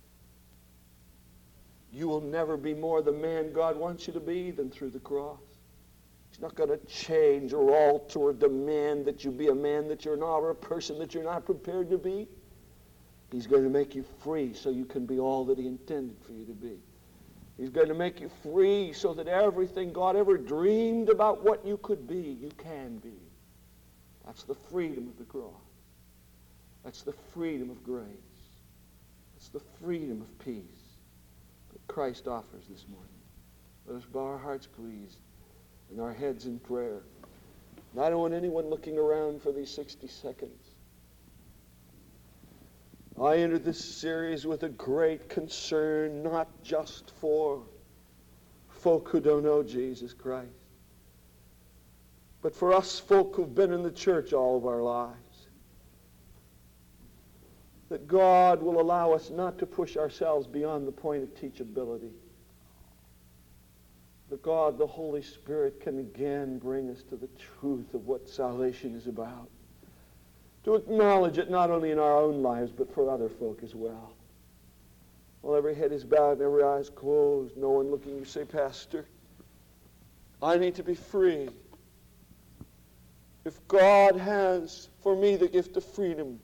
You will never be more the man God wants you to be than through the cross. He's not going to change or alter or demand that you be a man that you're not or a person that you're not prepared to be. He's going to make you free so you can be all that he intended for you to be. He's going to make you free so that everything God ever dreamed about what you could be, you can be. That's the freedom of the cross. That's the freedom of grace. That's the freedom of peace that Christ offers this morning. Let us bow our hearts, please, and our heads in prayer. And I don't want anyone looking around for these sixty seconds. I entered this series with a great concern, not just for folk who don't know Jesus Christ, but for us folk who've been in the church all of our lives. That God will allow us not to push ourselves beyond the point of teachability. That God, the Holy Spirit, can again bring us to the truth of what salvation is about. To acknowledge it not only in our own lives, but for other folk as well. While every head is bowed and every eye is closed, no one looking, you say, Pastor, I need to be free. If God has for me the gift of freedom,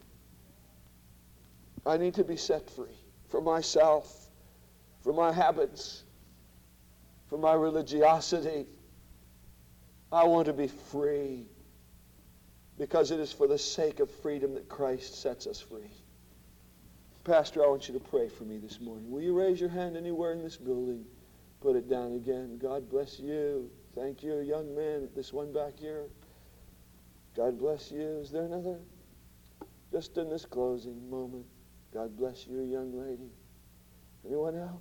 I need to be set free from myself, from my habits, from my religiosity. I want to be free because it is for the sake of freedom that Christ sets us free. Pastor, I want you to pray for me this morning. Will you raise your hand anywhere in this building? Put it down again. God bless you. Thank you, young man. This one back here. God bless you. Is there another? Just in this closing moment. God bless you, young lady. Anyone else?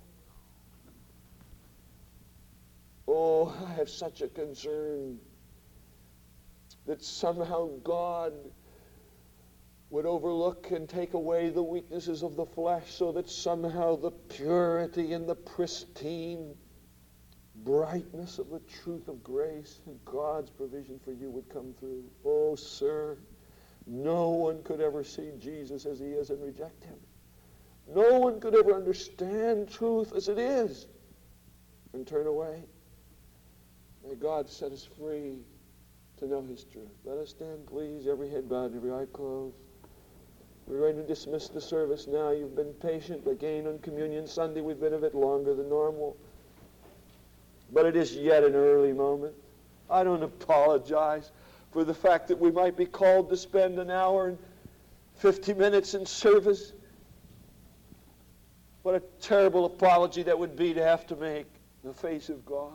Oh, I have such a concern that somehow God would overlook and take away the weaknesses of the flesh so that somehow the purity and the pristine brightness of the truth of grace and God's provision for you would come through. Oh, sir, no one could ever see Jesus as he is and reject him. No one could ever understand truth as it is and turn away. May God set us free to know his truth. Let us stand, please, every head bowed and every eye closed. We're going to dismiss the service now. You've been patient. Again, on Communion Sunday, we've been a bit longer than normal. But it is yet an early moment. I don't apologize for the fact that we might be called to spend an hour and fifty minutes in service. What a terrible apology that would be to have to make in the face of God.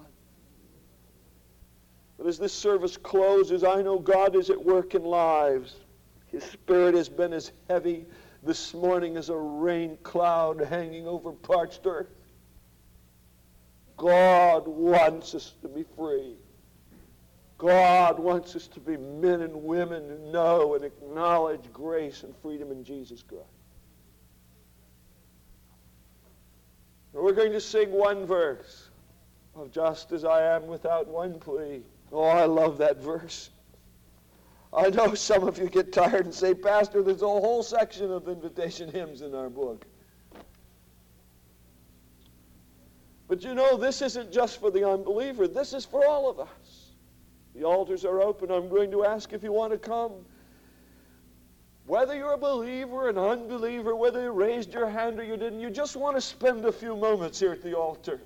But as this service closes, I know God is at work in lives. His Spirit has been as heavy this morning as a rain cloud hanging over parched earth. God wants us to be free. God wants us to be men and women who know and acknowledge grace and freedom in Jesus Christ. And we're going to sing one verse of Just As I Am Without One Plea. Oh, I love that verse. I know some of you get tired and say, Pastor, there's a whole section of invitation hymns in our book. But you know, this isn't just for the unbeliever. This is for all of us. The altars are open. I'm going to ask if you want to come. Whether you're a believer, an unbeliever, whether you raised your hand or you didn't, you just want to spend a few moments here at the altar.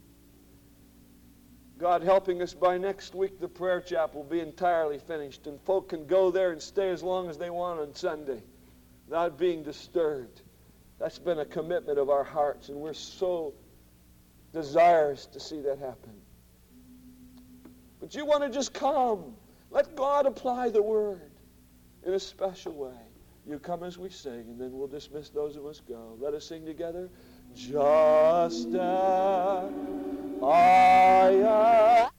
God helping us, by next week the prayer chapel will be entirely finished, and folk can go there and stay as long as they want on Sunday without being disturbed. That's been a commitment of our hearts, and we're so desirous to see that happen. But you want to just come. Let God apply the word in a special way. You come as we sing, and then we'll dismiss those who must go. Let us sing together. Just as I am.